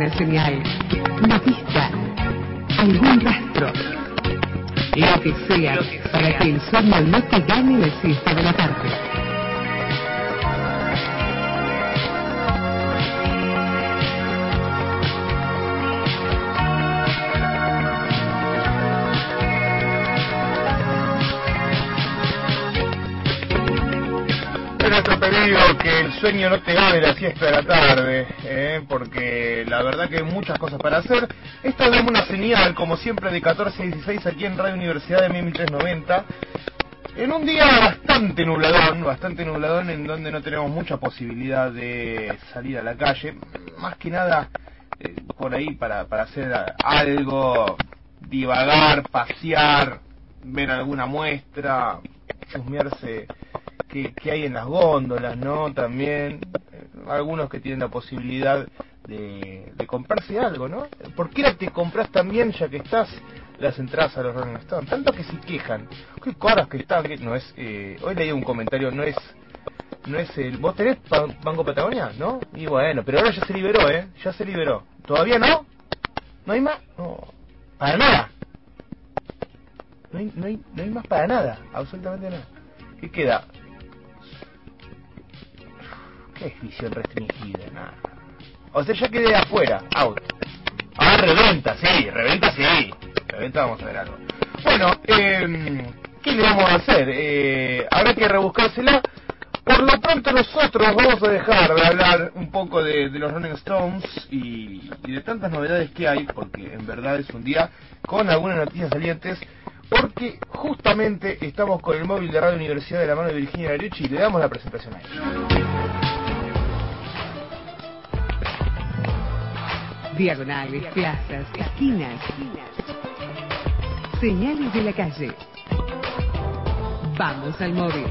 alguna señal, una pista, algún rastro, lo que sea, para que el sueño no te gane la siesta de la tarde. Nuestro pedido que el sueño no te gane la siesta de la tarde, porque la verdad que hay muchas cosas para hacer. Esta es una señal, como siempre, de 14 a 16 aquí en Radio Universidad de 1390, en un día bastante nubladón, en donde no tenemos mucha posibilidad de salir a la calle, más que nada por ahí para hacer algo, divagar, pasear, ver alguna muestra, chusmearse que hay en las góndolas, ¿no? También algunos que tienen la posibilidad de comprarse algo, ¿no? ¿Por qué no te compras también, ya que estás, las entradas a los Rolling Stones? Tanto que se quejan, qué caras que están, que no es, hoy leí un comentario, no es el, ¿vos tenés Banco Patagonia? ¿No? Y bueno, pero ahora ya se liberó, ya se liberó. ¿Todavía no? ¿No hay más? No, para nada. No hay más para nada, absolutamente nada. ¿Qué queda? ¿Qué es visión restringida? Nada. O sea, ya quedé afuera, out. Ah, reventa, sí. Reventa, vamos a ver algo. Bueno, ¿qué le vamos a hacer? Habrá que rebuscársela. Por lo pronto nosotros vamos a dejar de hablar un poco de los Rolling Stones y de tantas novedades que hay, porque en verdad es un día con algunas noticias salientes, porque justamente estamos con el móvil de Radio Universidad de la mano de Virginia Lariucci y le damos la presentación a ella. Diagonales, plazas, esquinas, señales de la calle. Vamos al móvil.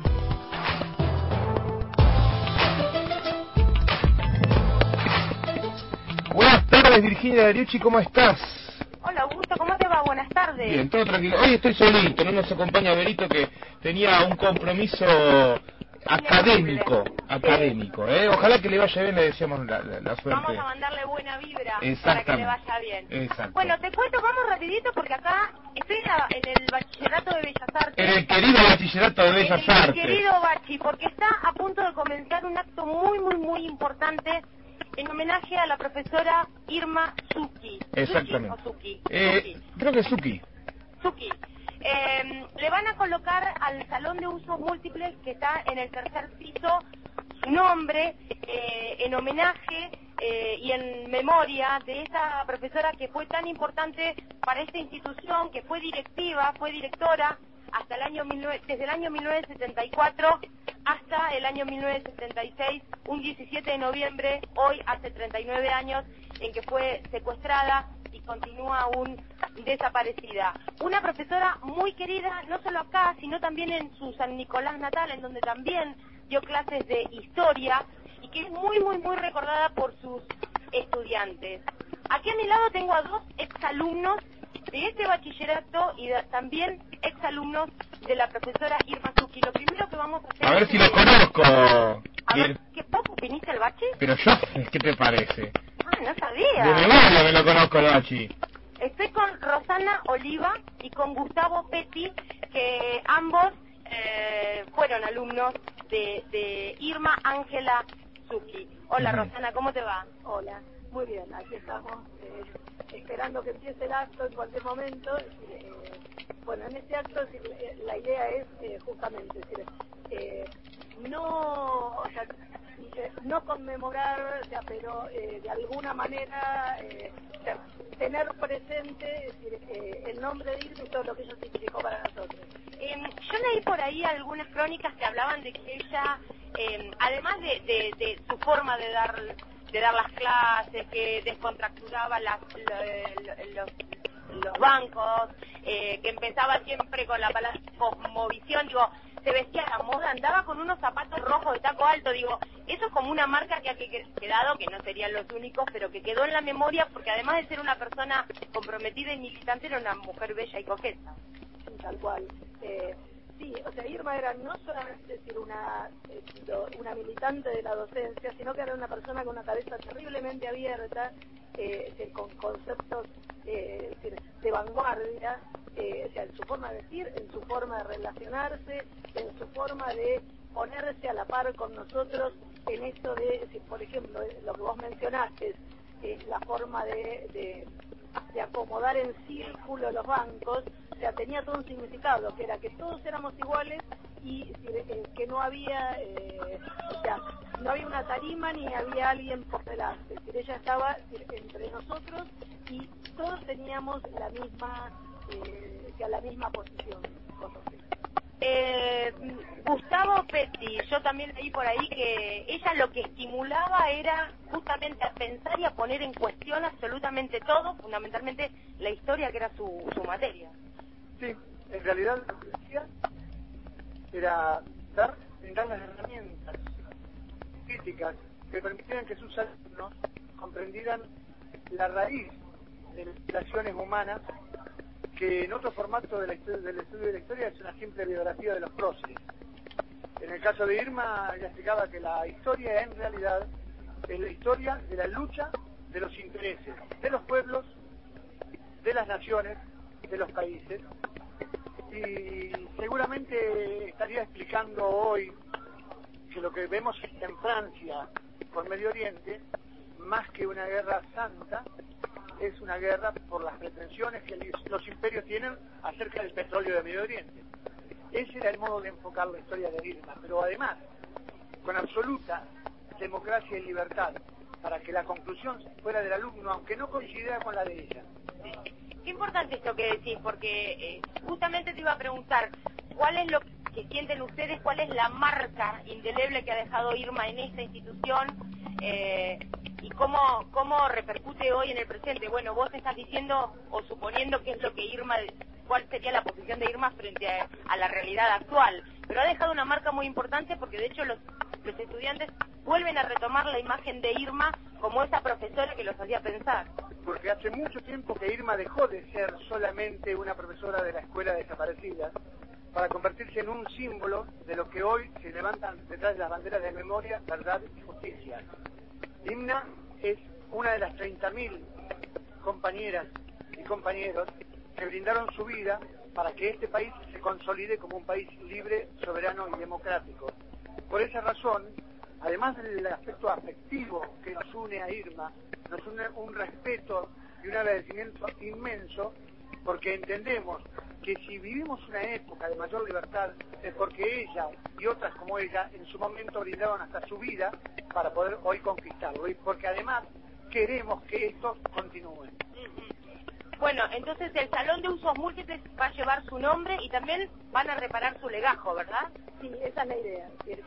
Buenas tardes, Virginia Lariucci, ¿cómo estás? Hola, Augusto, ¿cómo te va? Buenas tardes. Bien, todo tranquilo. Hoy estoy solito, no nos acompaña Berito, que tenía un compromiso académico. Ojalá que le vaya bien, le deseamos la suerte. Vamos a mandarle buena vibra para que le vaya bien. Exacto. Bueno, te cuento, vamos rapidito porque acá estoy en el Bachillerato de Bellas Artes. En el querido Bachillerato de Bellas Artes. El querido Bachi, porque está a punto de comenzar un acto muy importante en homenaje a la profesora Irma Zucchi. Exactamente. ¿Zucchi o Zucchi? Creo que es Zucchi. Zucchi. Le van a colocar al salón de usos múltiples que está en el tercer piso su nombre en homenaje y en memoria de esa profesora que fue tan importante para esta institución, que fue directiva, fue directora hasta desde el año 1974 hasta el año 1976, un 17 de noviembre, hoy hace 39 años, en que fue secuestrada y continúa aún desaparecida. Una profesora muy querida, no solo acá, sino también en su San Nicolás natal, en donde también dio clases de historia y que es muy recordada por sus estudiantes. Aquí a mi lado tengo a dos exalumnos de este bachillerato y también exalumnos de la profesora Irma Zucchi. Lo primero que vamos a hacer... A ver si lo conozco. A ver, ¿qué poco viniste al bachi? Pero yo, ¿qué te parece? Ah, no sabía. De memoria me lo conozco el bachi. Estoy con Rosana Oliva y con Gustavo Petti, que ambos fueron alumnos de Irma Ángela Zucchi. Hola, Rosana, ¿cómo te va? Hola, muy bien, aquí estamos esperando que empiece el acto en cualquier momento. Bueno, en este acto la idea es justamente no conmemorar, pero de alguna manera tener presente el nombre de Irma y todo lo que ella significó para nosotros. Yo leí por ahí algunas crónicas que hablaban de que ella, además de su forma de dar las clases, que descontracturaba los bancos, que empezaba siempre con la palabra cosmovisión, digo, se vestía a la moda, andaba con unos zapatos rojos de taco alto, digo, eso es como una marca que ha quedado, que no serían los únicos, pero que quedó en la memoria, porque además de ser una persona comprometida y militante, era una mujer bella y coqueta. Tal cual. Sí, o sea, Irma era no solamente una militante de la docencia, sino que era una persona con una cabeza terriblemente abierta con conceptos de vanguardia, o sea, en su forma de decir, en su forma de relacionarse, en su forma de ponerse a la par con nosotros en esto de, por ejemplo, lo que vos mencionaste, la forma de acomodar en círculo los bancos, o sea, tenía todo un significado, que era que todos éramos iguales y que no había, o sea, no había una tarima ni había alguien por delante, es decir, ella estaba entre nosotros y todos teníamos la misma, la misma posición. Gustavo Petti, yo también leí por ahí que ella lo que estimulaba era justamente a pensar y a poner en cuestión absolutamente todo, fundamentalmente la historia, que era su materia. Sí, en realidad lo que decía era brindar las herramientas críticas que permitieran que sus alumnos comprendieran la raíz de las relaciones humanas, que en otro formato del estudio de la historia es una simple biografía de los próceres. En el caso de Irma, ella explicaba que la historia en realidad es la historia de la lucha de los intereses de los pueblos, de las naciones, de los países, y seguramente estaría explicando hoy que lo que vemos en Francia con Medio Oriente, más que una guerra santa, es una guerra por las pretensiones que los imperios tienen acerca del petróleo de Medio Oriente. Ese era el modo de enfocar la historia de Irma, pero además, con absoluta democracia y libertad, para que la conclusión fuera del alumno, aunque no coincidiera con la de ella. Qué importante esto que decís, porque justamente te iba a preguntar, ¿cuál es lo que sienten ustedes, cuál es la marca indeleble que ha dejado Irma en esta institución? ¿Y cómo repercute hoy en el presente? Bueno, vos estás diciendo o suponiendo qué es lo que Irma, cuál sería la posición de Irma frente a la realidad actual, pero ha dejado una marca muy importante porque de hecho los estudiantes vuelven a retomar la imagen de Irma como esa profesora que los hacía pensar. Porque hace mucho tiempo que Irma dejó de ser solamente una profesora de la escuela desaparecida para convertirse en un símbolo de lo que hoy se levantan detrás de las banderas de memoria, verdad y justicia. Irma es una de las 30.000 compañeras y compañeros que brindaron su vida para que este país se consolide como un país libre, soberano y democrático. Por esa razón, además del aspecto afectivo que nos une a Irma, nos une un respeto y un agradecimiento inmenso, porque entendemos que si vivimos una época de mayor libertad es porque ella y otras como ella en su momento brindaron hasta su vida para poder hoy conquistarlo, y porque además queremos que esto continúe. Bueno, entonces el Salón de Usos Múltiples va a llevar su nombre y también van a reparar su legajo, ¿verdad? Sí, esa es la idea.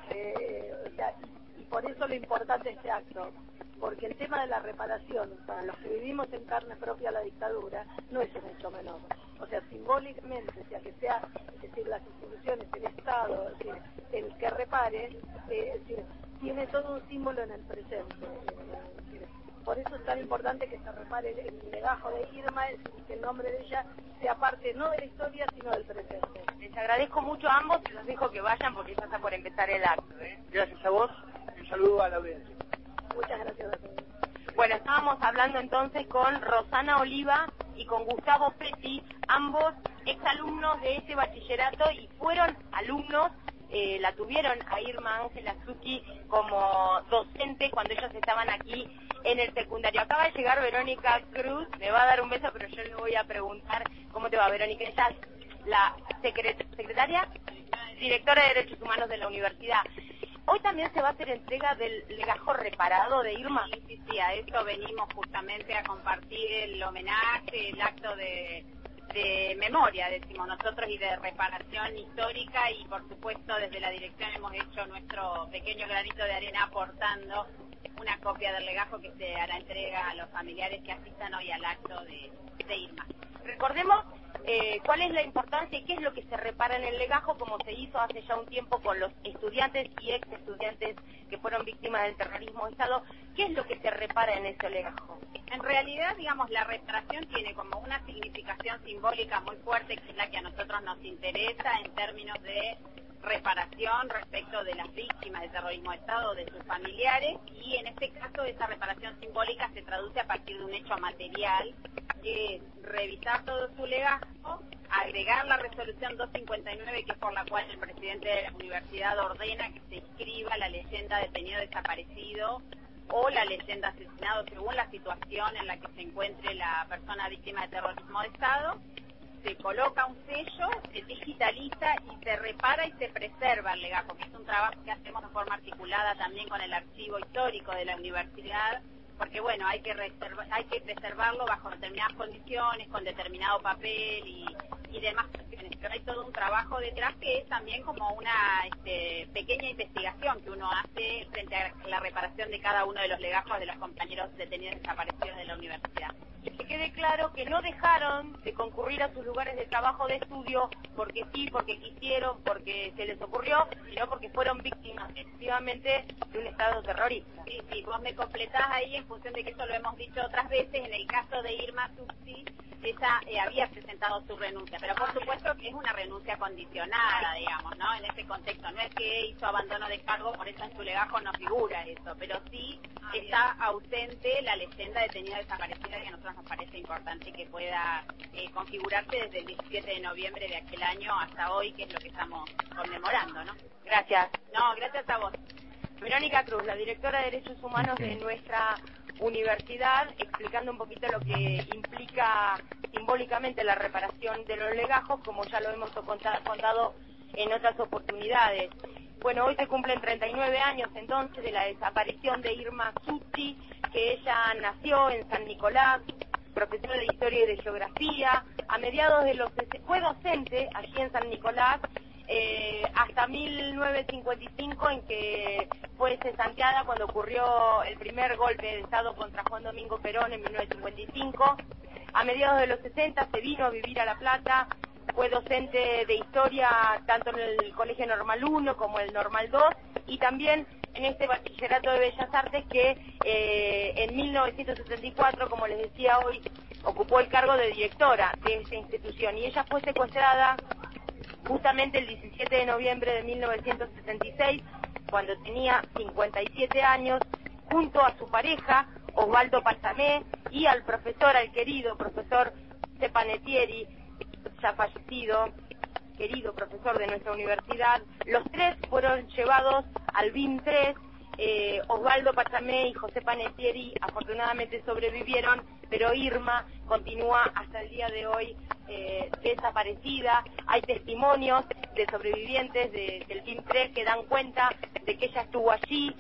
Y por eso lo importante de este acto, porque el tema de la reparación, para los que vivimos en carne propia la dictadura, no es un hecho menor. O sea, simbólicamente, o sea, que sea, es decir, las instituciones, el Estado, es decir, el que repare, es decir, tiene todo un símbolo en el presente. Por eso es tan importante que se repare el legajo de Irma, es decir, que el nombre de ella sea parte no de la historia, sino del presente. Les agradezco mucho a ambos y los dejo que vayan porque ya está por empezar el acto. Gracias a vos y un saludo a la audiencia. Muchas gracias a todos. Bueno, estábamos hablando entonces con Rosana Oliva y con Gustavo Petti, ambos exalumnos de ese bachillerato y fueron alumnos, la tuvieron a Irma Ángela Zucchi como docente cuando ellos estaban aquí en el secundario. Acaba de llegar Verónica Cruz, me va a dar un beso, pero yo le voy a preguntar cómo te va, Verónica. Ella es la secretaria, directora de Derechos Humanos de la universidad. Hoy también se va a hacer entrega del legajo reparado de Irma. Sí, a eso venimos justamente a compartir el homenaje, el acto de memoria, decimos nosotros, y de reparación histórica, y por supuesto desde la dirección hemos hecho nuestro pequeño granito de arena aportando una copia del legajo que se hará entrega a los familiares que asistan hoy al acto de Irma. Recordemos cuál es la importancia y qué es lo que se repara en el legajo, como se hizo hace ya un tiempo con los estudiantes y ex estudiantes que fueron víctimas del terrorismo de Estado. ¿Qué es lo que se repara en ese legajo? En realidad, digamos, la reparación tiene como una significación simbólica muy fuerte, que es la que a nosotros nos interesa en términos de reparación respecto de las víctimas de terrorismo de Estado, de sus familiares, y en este caso esa reparación simbólica se traduce a partir de un hecho material, que es revisar todo su legajo, agregar la resolución 259, que es por la cual el presidente de la universidad ordena que se inscriba la leyenda detenido desaparecido o la leyenda asesinado según la situación en la que se encuentre la persona víctima de terrorismo de Estado. Se coloca un sello, se digitaliza y se repara y se preserva el legajo, que es un trabajo que hacemos de forma articulada también con el archivo histórico de la universidad, porque bueno, hay que preservarlo bajo determinadas condiciones, con determinado papel y demás cuestiones, pero hay todo un trabajo detrás que es también como una pequeña investigación que uno hace frente a la reparación de cada uno de los legajos de los compañeros detenidos desaparecidos de la universidad. Y que quede claro que no dejaron de concurrir a sus lugares de trabajo, de estudio, porque sí, porque quisieron, porque se les ocurrió, sino porque fueron víctimas efectivamente de un Estado terrorista. Sí, vos me completás ahí en función de que eso lo hemos dicho otras veces. En el caso de Irma Subsi, ella había presentado su renuncia, pero por supuesto que es una renuncia condicionada, digamos, ¿no? En ese contexto, no es que hizo abandono de cargo, por eso en su legajo no figura eso, pero sí está ausente la leyenda detenida desaparecida, que a nosotros nos parece importante que pueda configurarse desde el 17 de noviembre de aquel año hasta hoy, que es lo que estamos conmemorando, ¿no? Gracias. No, gracias a vos. Verónica Cruz, la directora de Derechos Humanos de nuestra universidad, explicando un poquito lo que implica simbólicamente la reparación de los legajos, como ya lo hemos contado en otras oportunidades. Bueno, hoy se cumplen 39 años entonces de la desaparición de Irma Subsi, que ella nació en San Nicolás, profesora de Historia y de Geografía, a mediados de los... fue docente allí en San Nicolás, hasta 1955, en que fue cesanteada cuando ocurrió el primer golpe de Estado contra Juan Domingo Perón en 1955. A mediados de los 60 se vino a vivir a La Plata, fue docente de historia tanto en el Colegio Normal 1 como el Normal 2, y también en este bachillerato de Bellas Artes que en 1974, como les decía hoy, ocupó el cargo de directora de esta institución, y ella fue secuestrada justamente el 17 de noviembre de 1976, cuando tenía 57 años, junto a su pareja, Osvaldo Pachamé, y al querido profesor José Panettieri, ya fallecido, querido profesor de nuestra universidad. Los tres fueron llevados al BIM 3, Osvaldo Pachamé y José Panettieri afortunadamente sobrevivieron, pero Irma continúa hasta el día de hoy desaparecida. Hay testimonios de sobrevivientes del BIM 3 que dan cuenta de que ella estuvo allí.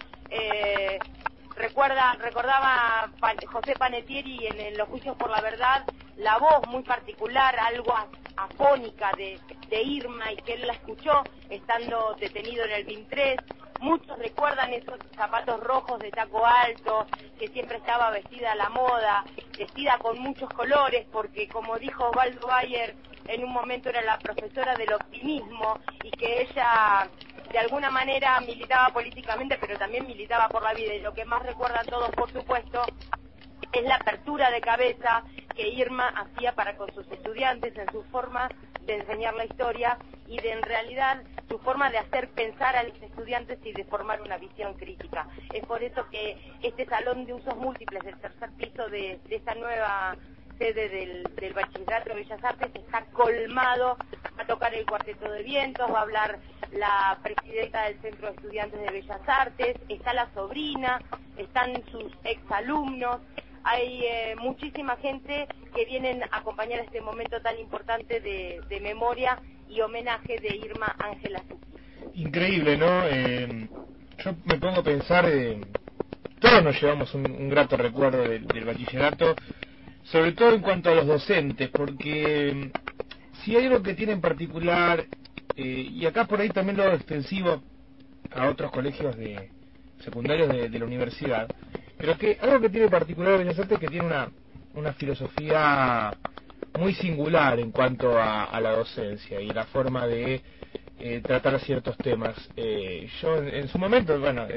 Recordaba José Panettieri en los juicios por la verdad la voz muy particular, algo afónica de Irma, y que él la escuchó estando detenido en el BIM 3. Muchos recuerdan esos zapatos rojos de taco alto, que siempre estaba vestida a la moda, vestida con muchos colores, porque como dijo Osvaldo Bayer, en un momento era la profesora del optimismo, y que ella de alguna manera militaba políticamente, pero también militaba por la vida. Y lo que más recuerdan todos, por supuesto, es la apertura de cabeza que Irma hacía para con sus estudiantes en su forma de enseñar la historia y de, en realidad, su forma de hacer pensar a los estudiantes y de formar una visión crítica. Es por eso que este salón de usos múltiples del tercer piso de esta nueva sede del Bachillerato de Bellas Artes está colmado. Va a tocar el Cuarteto de Vientos, va a hablar la presidenta del Centro de Estudiantes de Bellas Artes, está la sobrina, están sus exalumnos. Hay muchísima gente que vienen a acompañar este momento tan importante de memoria y homenaje de Irma Ángela Subsi. Increíble, ¿no? Yo me pongo a pensar, todos nos llevamos un grato recuerdo del bachillerato, sobre todo en cuanto a los docentes, porque si hay algo que tiene en particular, y acá por ahí también lo hago extensivo a otros colegios secundarios de la universidad, pero que algo que tiene en particular Bellas Artes es que tiene una filosofía muy singular en cuanto a la docencia y la forma de tratar ciertos temas. Yo en su momento, bueno,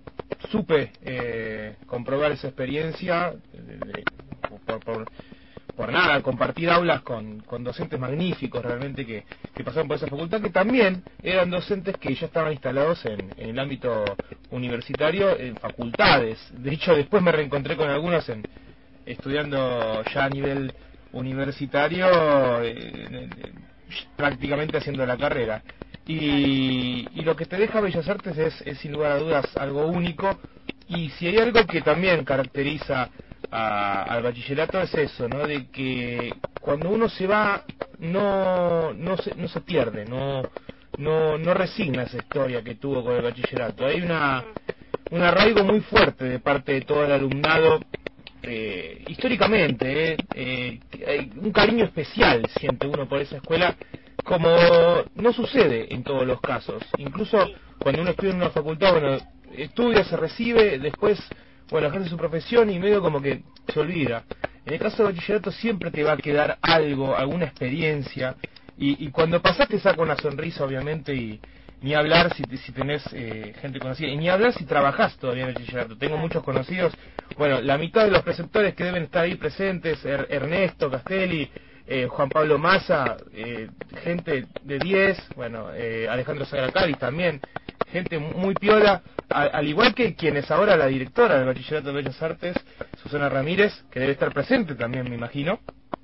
supe comprobar esa experiencia por nada, compartir aulas con docentes magníficos realmente que pasaron por esa facultad, que también eran docentes que ya estaban instalados en el ámbito universitario, en facultades. De hecho, después me reencontré con algunos estudiando ya a nivel universitario, prácticamente haciendo la carrera. Y lo que te deja Bellas Artes es sin lugar a dudas algo único, y si hay algo que también caracteriza al bachillerato es eso, ¿no? De que cuando uno se va no se pierde, no resigna esa historia que tuvo con el bachillerato. Hay un arraigo muy fuerte de parte de todo el alumnado, históricamente, hay un cariño especial siente uno por esa escuela, como no sucede en todos los casos. Incluso cuando uno estudia en una facultad, bueno, estudia, se recibe, después, bueno, ejerce su profesión y medio como que se olvida. En el caso del bachillerato siempre te va a quedar algo, alguna experiencia, y cuando pasás te saca una sonrisa, obviamente, y ni hablar si tenés gente conocida, y ni hablar si trabajás todavía en el bachillerato. Tengo muchos conocidos, bueno, la mitad de los preceptores que deben estar ahí presentes, Ernesto Castelli, Juan Pablo Massa, gente de 10, bueno, Alejandro Sagracari también, gente muy piola, al igual que quienes ahora la directora del Bachillerato de Bellas Artes, Susana Ramírez, que debe estar presente también, me imagino,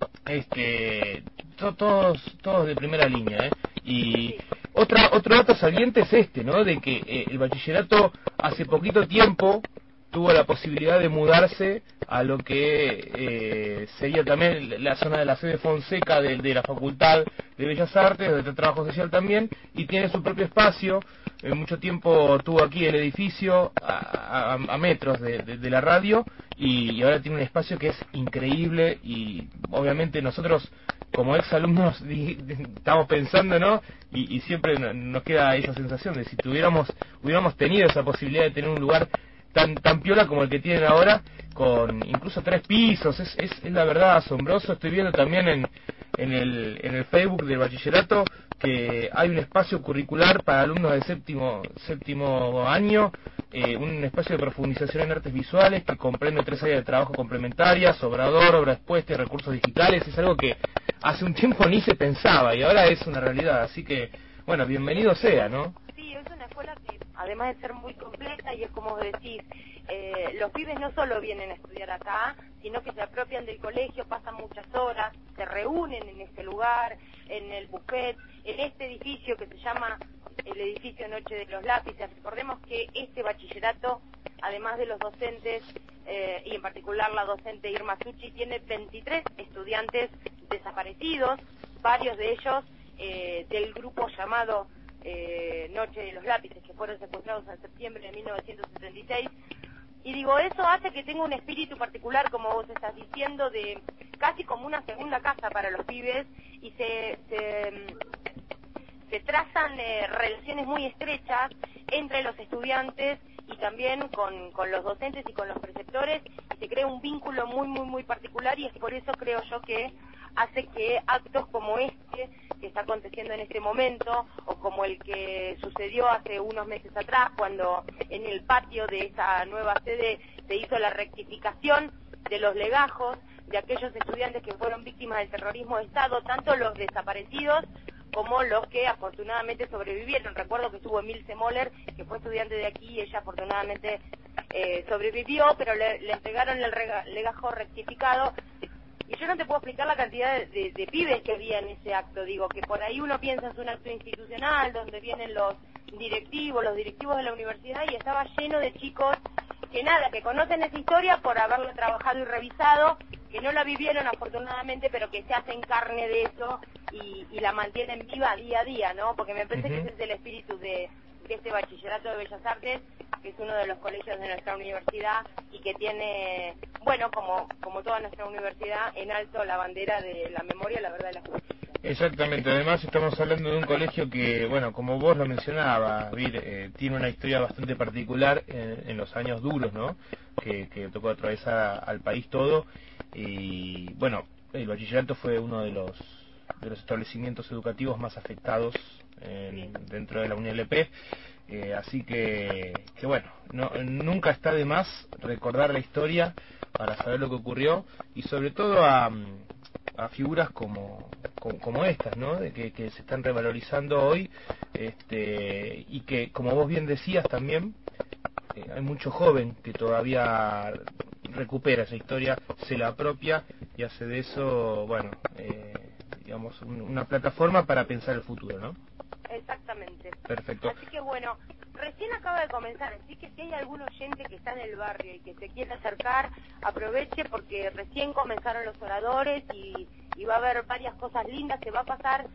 todos de primera línea, Y otro dato saliente es ¿no? De que el bachillerato hace poquito tiempo tuvo la posibilidad de mudarse a lo que sería también la zona de la sede Fonseca de la Facultad de Bellas Artes, de Trabajo Social también, y tiene su propio espacio. Mucho tiempo tuvo aquí el edificio a metros de la radio, y ahora tiene un espacio que es increíble, y obviamente nosotros como ex alumnos estamos pensando, ¿no? Y siempre nos queda esa sensación de si hubiéramos tenido esa posibilidad de tener un lugar tan piola como el que tienen ahora, con incluso 3 pisos, es la verdad asombroso. Estoy viendo también en el Facebook del bachillerato que hay un espacio curricular para alumnos de séptimo año, un espacio de profundización en artes visuales que comprende 3 áreas de trabajo complementarias: obrador, obra expuesta y recursos digitales. Es algo que hace un tiempo ni se pensaba y ahora es una realidad, así que, bueno, bienvenido sea, ¿no? Sí, es una escuela que, además de ser muy completa, y es como decís, los pibes no solo vienen a estudiar acá, sino que se apropian del colegio, pasan muchas horas, se reúnen en este lugar, en el buffet, en este edificio que se llama el edificio Noche de los Lápices. Recordemos que este bachillerato, además de los docentes, y en particular la docente Irma Suchi, tiene 23 estudiantes desaparecidos, varios de ellos del grupo llamado Noche de los Lápices, que fueron secuestrados en septiembre de 1976. Y digo, eso hace que tenga un espíritu particular, como vos estás diciendo, de casi como una segunda casa para los pibes, y se trazan relaciones muy estrechas entre los estudiantes y también con los docentes y con los preceptores, y se crea un vínculo muy particular, y es por eso, creo yo, que hace que actos como este que está aconteciendo en este momento, o como el que sucedió hace unos meses atrás, cuando en el patio de esa nueva sede se hizo la rectificación de los legajos de aquellos estudiantes que fueron víctimas del terrorismo de Estado, tanto los desaparecidos como los que afortunadamente sobrevivieron. Recuerdo que estuvo Emilce Moller, que fue estudiante de aquí, y ella afortunadamente sobrevivió, pero le entregaron el legajo rectificado. Y yo no te puedo explicar la cantidad de pibes que había en ese acto. Digo, que por ahí uno piensa es un acto institucional, donde vienen los directivos de la universidad, y estaba lleno de chicos que conocen esa historia por haberla trabajado y revisado, que no la vivieron afortunadamente, pero que se hacen carne de eso y la mantienen viva día a día, ¿no? Porque me parece que ese es el espíritu de este bachillerato de Bellas Artes, que es uno de los colegios de nuestra universidad, y que tiene, bueno, como toda nuestra universidad, en alto la bandera de la memoria, la verdad y la justicia. Exactamente, además estamos hablando de un colegio que, bueno, como vos lo mencionabas, Vir, tiene una historia bastante particular en los años duros, ¿no? Que tocó atravesar al país todo, y bueno, el bachillerato fue uno de los establecimientos educativos más afectados dentro de la UNLP, así que bueno, nunca está de más recordar la historia para saber lo que ocurrió, y sobre todo a a figuras como estas, ¿no? De que se están revalorizando hoy, y que, como vos bien decías también, hay mucho joven que todavía recupera esa historia, se la apropia y hace de eso, bueno, digamos, una plataforma para pensar el futuro, ¿no? Exactamente. Perfecto. Así que bueno, recién acaba de comenzar, así que si hay algún oyente que está en el barrio y que se quiere acercar, aproveche porque recién comenzaron los oradores y va a haber varias cosas lindas. Se va a pasar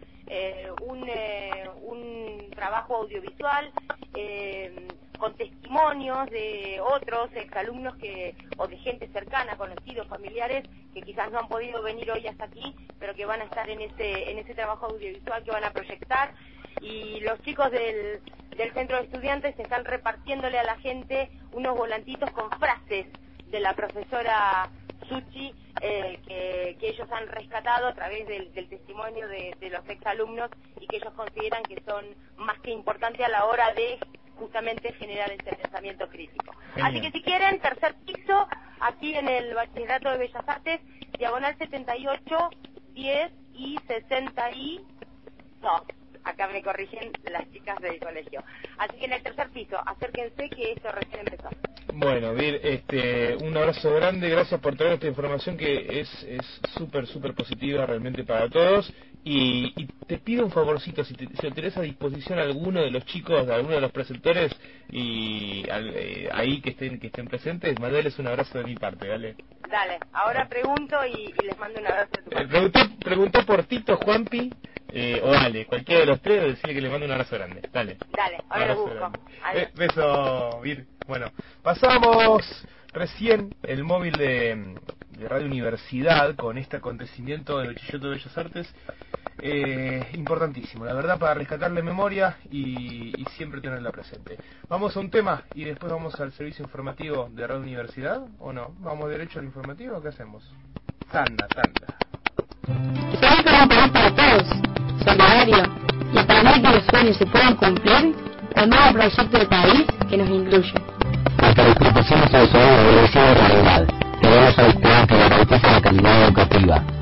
un trabajo audiovisual con testimonios de otros exalumnos o de gente cercana, conocidos, familiares, que quizás no han podido venir hoy hasta aquí, pero que van a estar en ese trabajo audiovisual que van a proyectar. Y los chicos del centro de estudiantes están repartiéndole a la gente unos volantitos con frases de la profesora Suchi que ellos han rescatado a través del testimonio de los exalumnos y que ellos consideran que son más que importantes a la hora de justamente generar ese pensamiento crítico. Genial. Así que si quieren, tercer piso, aquí en el Bachillerato de Bellas Artes, diagonal 78, 10 y 62. Acá me corrigen las chicas del colegio. Así que en el tercer piso, acérquense que esto recién empezó. Bueno, Vir, un abrazo grande, gracias por traer esta información que es súper positiva realmente para todos. Y te pido un favorcito, si lo tenés a disposición alguno de los chicos, de alguno de los preceptores y ahí que estén presentes, mandales un abrazo de mi parte, dale. Dale, ahora pregunto y les mando un abrazo de tu parte. Preguntó por Tito, Juanpi o Ale, cualquiera de los tres, decirle que le mando un abrazo grande, dale. Dale, ahora lo busco. Beso, Vir. Bueno, pasamos recién el móvil de Radio Universidad con este acontecimiento del Bachillerato de Bellas Artes, importantísimo, la verdad, para rescatarle memoria y siempre tenerla presente. Vamos a un tema y después vamos al servicio informativo de Radio Universidad, ¿o no? ¿Vamos derecho al informativo o qué hacemos? Tanda. Estamos para un país para todos, solidario, y para que los sueños se puedan cumplir, el nuevo proyecto de país que nos incluye. Nuestra disposición es de la realidad. Debemos a los planes que garanticen la calidad educativa.